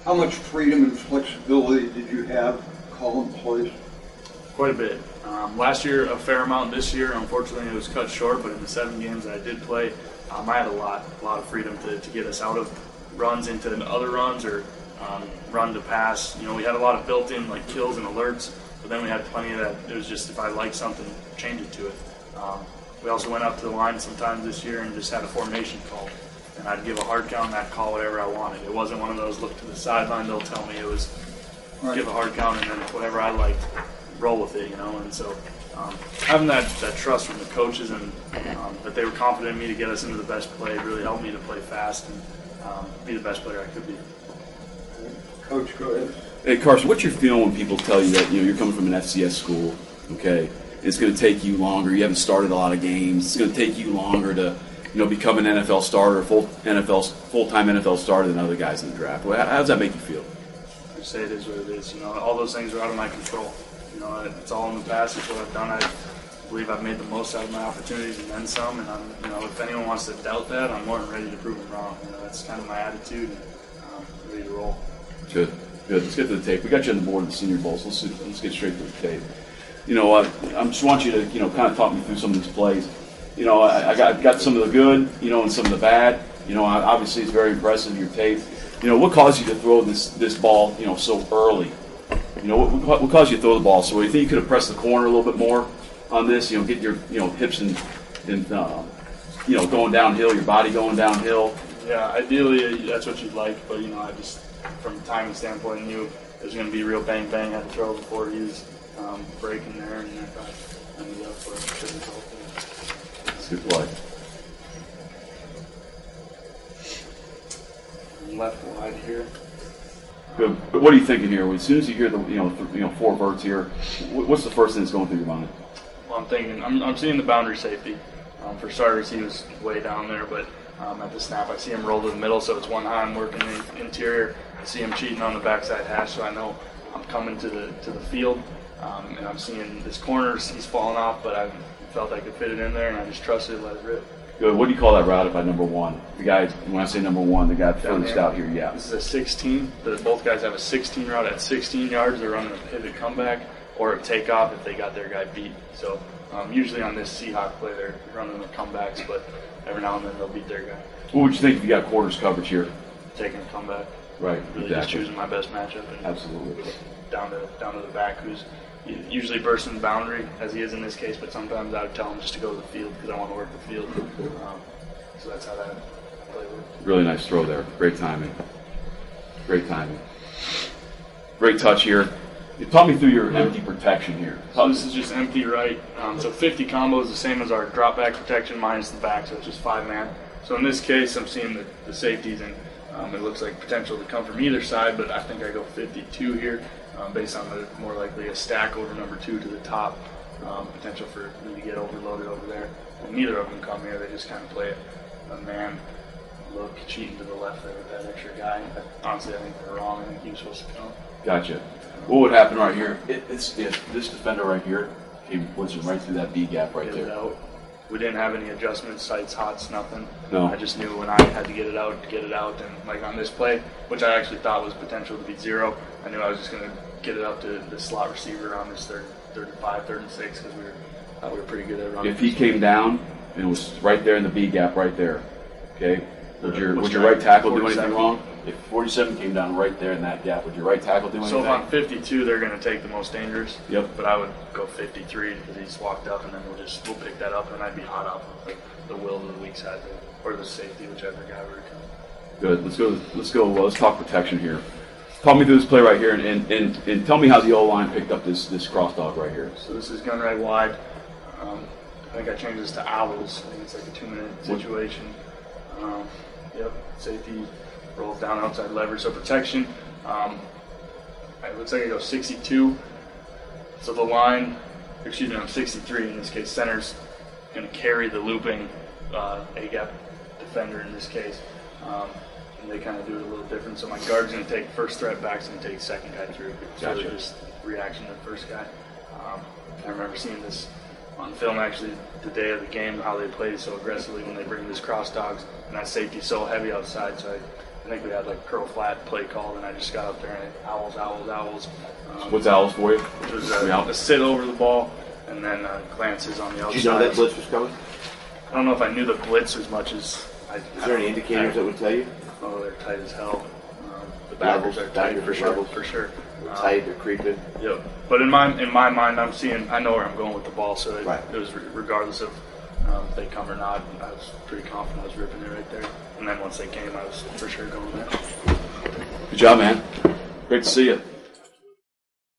How much freedom and flexibility did you have calling plays? Quite a bit. Last year, a fair amount. This year, unfortunately, it was cut short. But in the 7 games that I did play, I had a lot of freedom to get us out of runs into other runs or run to pass. You know, we had a lot of built-in like kills and alerts, but then we had plenty of that. It was just if I liked something, change it to it. We also went up to the line sometimes this year and just had a formation call. And I'd give a hard count and I'd call whatever I wanted. It wasn't one of those look to the sideline, they'll tell me. It was give a hard count and then whatever I liked, roll with it, you know. And so having that trust from the coaches and that they were confident in me to get us into the best play really helped me to play fast and be the best player I could be. Coach, go ahead. Hey, Carson, what's your feeling when people tell you that you're coming from an FCS school, okay? It's going to take you longer. You haven't started a lot of games. It's going to take you longer to become an NFL starter, full-time NFL starter than other guys in the draft. How does that make you feel? I say it is what it is. All those things are out of my control. It's all in the past. It's what I've done. I believe I've made the most out of my opportunities and then some. And if anyone wants to doubt that, I'm more than ready to prove them wrong. That's kind of my attitude. And ready to roll. Good. Let's get to the tape. We got you on the board in the Senior Bowl, so let's get straight to the tape. I just want you to kind of talk me through some of these plays. I got some of the good, and some of the bad. Obviously it's very impressive, your tape. What caused you to throw this ball, so early? What caused you to throw the ball so early? You think you could have pressed the corner a little bit more on this? Get your, hips and going downhill, your body going downhill. Yeah, ideally that's what you'd like, but I just, from a timing standpoint, knew it was going to be real bang bang. I had to throw before he was breaking there, and I ended up with a good result. Good play. Left wide here. Good. But what are you thinking here? As soon as you hear the 4 verts here, what's the first thing that's going through your mind? Well, I'm thinking I'm seeing the boundary safety. For starters, he was way down there, but at the snap, I see him roll to the middle, so it's one high. I'm working the interior. I see him cheating on the backside hash, so I know I'm coming to the field, and I'm seeing this corner. He's falling off, but I felt I could fit it in there, and I just trusted it, let it rip. Good. What do you call that route by number 1? The guy, when I say number 1, the guy furthest out here, yeah. This is a 16. Both guys have a 16 route at 16 yards. They're running a pivot comeback or a takeoff if they got their guy beat. So usually on this Seahawk play, they're running the comebacks, but every now and then they'll beat their guy. What would you think if you got quarters coverage here? Taking a comeback. Right. Really just choosing my best matchup. And absolutely. Down to the back, who's usually bursting the boundary, as he is in this case, but sometimes I would tell him just to go to the field because I want to work the field. So that's how that play works. Really nice throw there. Great timing. Great touch here. Talk me through your empty protection here. So this is just empty right. So 50 combo is the same as our drop back protection minus the back, so it's just 5-man. So in this case, I'm seeing the safeties, and it looks like potential to come from either side, but I think I go 52 here. Based on the more likely a stack over number 2 to the top, potential for me to get overloaded over there. And neither of them come here. They just kind of play a man look, cheating to the left there with that extra guy. Honestly, I think they're wrong. I think he was supposed to come. Gotcha. What would happen right here? It's this defender right here. He puts him right through that B gap right there. We didn't have any adjustments, sights, hots, nothing. No. I just knew when I had to get it out, and like on this play, which I actually thought was potential to be 0, I knew I was just going to get it up to the slot receiver on this 35, 36, because we were pretty good at running. If he came down and was right there in the B gap right there, okay, would your right tackle do anything wrong? If 47 came down right there in that gap, would your right tackle do anything? So if I'm 52, they're going to take the most dangerous. Yep. But I would go 53 because he's walked up, and then we'll pick that up, and I'd be hot off of the will to the weak side or the safety, whichever guy were to come. Good. Let's go. Let's talk protection here. Talk me through this play right here, and tell me how the O-line picked up this cross dog right here. So this is gun right wide. I think I changed this to owls. I think it's like a 2-minute situation. Yep. Safety rolls down outside leverage. So protection, it looks like I go 62. So the line, I'm 63 in this case. Center's going to carry the looping A-gap defender in this case. And they kind of do it a little different. So my guard's going to take first threat, back's going to take second guy through. So Gotcha. just reaction to the first guy. I remember seeing this on film actually the day of the game, how they played so aggressively when they bring this cross dogs, and that safety's so heavy outside, so I think we had like curl flat play called, and I just got up there and owls. What's owls for you? It was Yeah. a sit over the ball and then glances on the outside. Did you know that blitz was coming? I don't know if I knew the blitz as much as I. Is there any indicators that would tell you? Oh, they're tight as hell. The backers are tight for sure. levels. For sure. They're tight, they're creeping. Yep. But in my mind, I know where I'm going with the ball, so Right. it was regardless of if they come or not. I was pretty confident I was ripping it right there. And then once they came, I was for sure going there. Good job, man. Great to see you.